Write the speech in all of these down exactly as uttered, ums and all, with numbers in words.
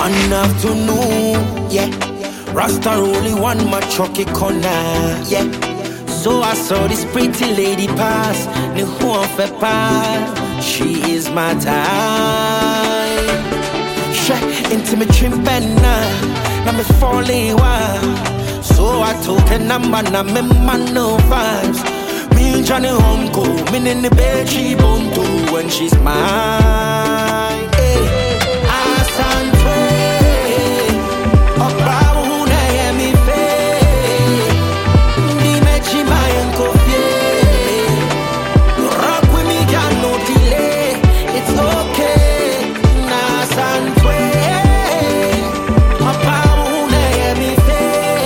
One afternoon, yeah. Rasta only one my chucky corner, yeah. So I saw this pretty lady pass, ni huan fe pass. She is my type. She into me trimpenna, na me falling wild. So I took a number, na me man no vibes. Me and Johnny Honko, me in the bed she bunto when she's mine. Hey, Asante, Obravo huna ya mi fe. Di mechi mayanko fie. Rock with me, got no delay. It's okay, na Asante. Obravo huna ya mi fe.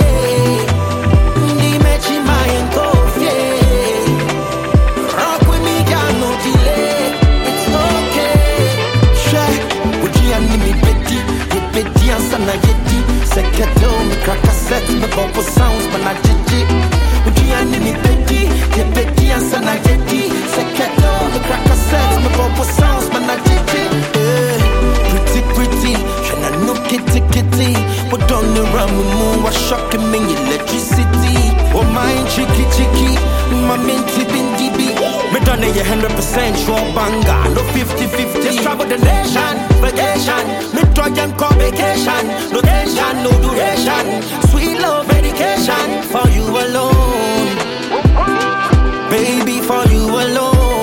Di mechi mayanko fie. Rock with me, got no delay. It's okay. Share, would you and me betty? You betty and sana yeti. Seketo, me crack cassettes, me bubble sounds, man I jiji. Would you and me betty? You betty and sana yeti. Seketo, me crack cassettes, me bubble sounds, man I jiji. Eh, pretty, pretty, shana no kitty, kitty. What on the ram, we move, what shocking me electricity. Oh my chicky, chicky, my minty bindy bee. Me done a hundred percent sure banga, no fifty fifty. Just travel the nation, vacation. Me try and call vacation, no tension, no duration. Sweet love medication for you alone, baby, for you alone.